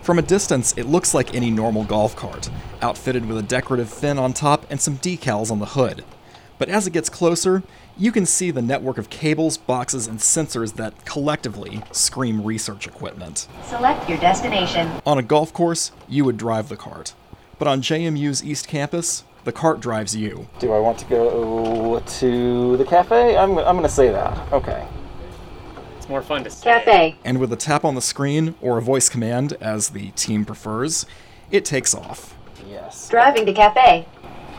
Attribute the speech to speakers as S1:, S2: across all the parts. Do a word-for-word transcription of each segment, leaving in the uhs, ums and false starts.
S1: From a distance, it looks like any normal golf cart, outfitted with a decorative fin on top and some decals on the hood. But as it gets closer, you can see the network of cables, boxes, and sensors that collectively scream research equipment.
S2: Select your destination.
S1: On a golf course, you would drive the cart. But on J M U's East Campus, the cart drives you.
S3: Do I want to go to the cafe? I'm, I'm going to say that. Okay.
S4: It's more fun to say.
S2: Cafe.
S1: And with a tap on the screen, or a voice command, as the team prefers, it takes off.
S3: Yes.
S2: Driving to cafe.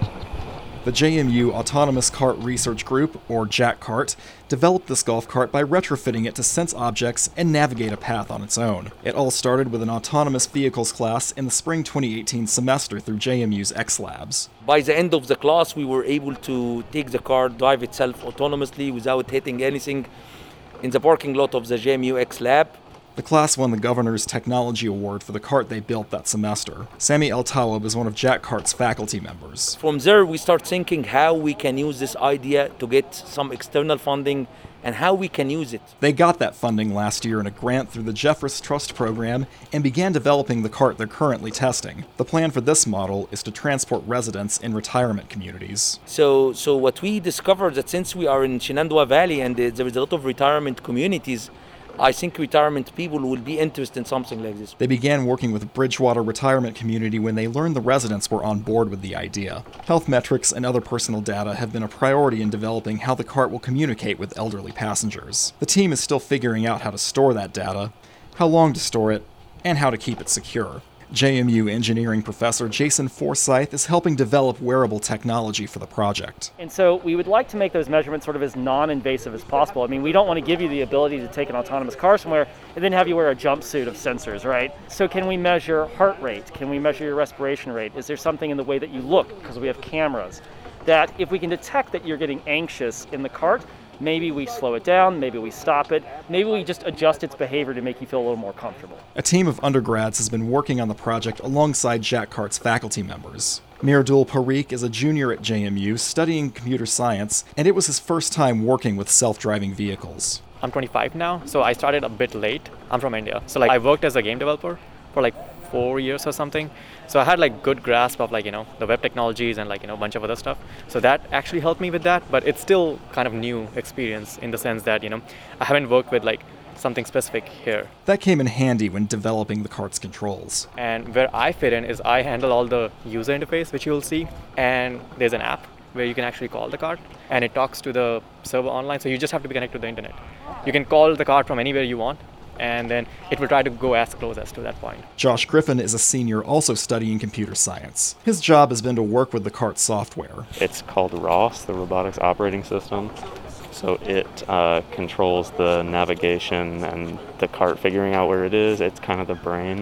S1: The J M U Autonomous Cart Research Group, or JAC-CART, developed this golf cart by retrofitting it to sense objects and navigate a path on its own. It all started with an autonomous vehicles class in the spring twenty eighteen semester through J M U's X-Labs.
S5: By the end of the class, we were able to take the car, drive itself autonomously without hitting anything in the parking lot of the J M U X-Lab.
S1: The class won the Governor's Technology Award for the cart they built that semester. Sami El-Tawab is one of JAC-CART's faculty members.
S5: From there, we start thinking how we can use this idea to get some external funding and how we can use it.
S1: They got that funding last year in a grant through the Jeffress Trust program and began developing the cart they're currently testing. The plan for this model is to transport residents in retirement communities.
S5: So, so what we discovered that since we are in Shenandoah Valley and there is a lot of retirement communities, I think retirement people will be interested in something like this.
S1: They began working with Bridgewater Retirement Community when they learned the residents were on board with the idea. Health metrics and other personal data have been a priority in developing how the cart will communicate with elderly passengers. The team is still figuring out how to store that data, how long to store it, and how to keep it secure. J M U engineering professor Jason Forsyth is helping develop wearable technology for the project.
S6: And so we would like to make those measurements sort of as non-invasive as possible. I mean, we don't want to give you the ability to take an autonomous car somewhere and then have you wear a jumpsuit of sensors, right? So can we measure heart rate? Can we measure your respiration rate? Is there something in the way that you look, because we have cameras, that if we can detect that you're getting anxious in the cart, maybe we slow it down, maybe we stop it, maybe we just adjust its behavior to make you feel a little more comfortable.
S1: A team of undergrads has been working on the project alongside JAC-CART's faculty members. Mirdul Parikh is a junior at J M U studying computer science, and it was his first time working with self-driving vehicles.
S7: I'm twenty-five now, so I started a bit late. I'm from India. So like I worked as a game developer for like four years or something. So I had like good grasp of like, you know, the web technologies and like, you know, a bunch of other stuff. So that actually helped me with that, but it's still kind of new experience in the sense that, you know, I haven't worked with like something specific here.
S1: That came in handy when developing the cart's controls.
S7: And where I fit in is I handle all the user interface, which you'll see, and there's an app where you can actually call the cart and it talks to the server online. So you just have to be connected to the internet. You can call the cart from anywhere you want, and then it will try to go as close as to that point.
S1: Josh Griffin is a senior also studying computer science. His job has been to work with the cart software.
S8: It's called R O S, the Robotics Operating System. So it uh, controls the navigation and the cart figuring out where it is. It's kind of the brain.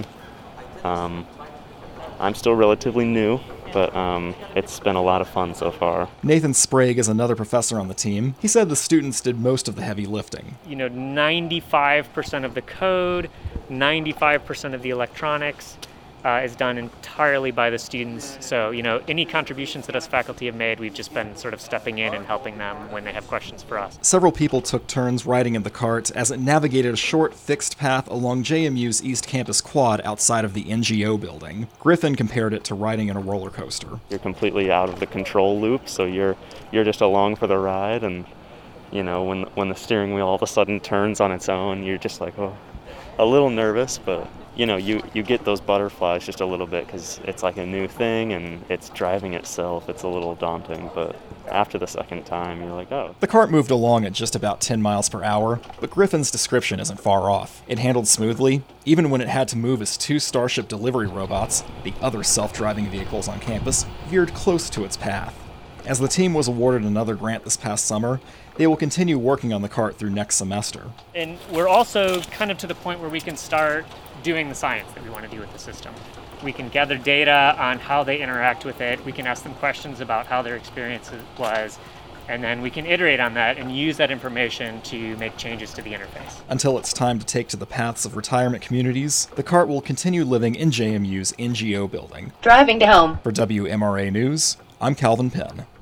S8: Um, I'm still relatively new, but um, it's been a lot of fun so far.
S1: Nathan Sprague is another professor on the team. He said the students did most of the heavy lifting.
S4: You know, ninety-five percent of the code, ninety-five percent of the electronics uh, is done entirely by the students. So, you know, any contributions that us faculty have made, we've just been sort of stepping in and helping them when they have questions for us.
S1: Several people took turns riding in the cart as it navigated a short, fixed path along J M U's East Campus quad outside of the N G O building. Griffin compared it to riding in a roller coaster.
S8: You're completely out of the control loop, so you're you're just along for the ride, and you know, when when the steering wheel all of a sudden turns on its own, you're just like, oh, a little nervous, but you know, you, you get those butterflies just a little bit because it's like a new thing and it's driving itself. It's a little daunting, but after the second time, you're like, oh.
S1: The cart moved along at just about ten miles per hour, but Griffin's description isn't far off. It handled smoothly, even when it had to move as two Starship delivery robots, the other self-driving vehicles on campus, veered close to its path. As the team was awarded another grant this past summer, they will continue working on the cart through next semester.
S4: And we're also kind of to the point where we can start doing the science that we want to do with the system. We can gather data on how they interact with it. We can ask them questions about how their experience was, and then we can iterate on that and use that information to make changes to the interface.
S1: Until it's time to take to the paths of retirement communities, the cart will continue living in J M U's N G O building.
S2: Driving to home.
S1: For W M R A News, I'm Calvin Penn.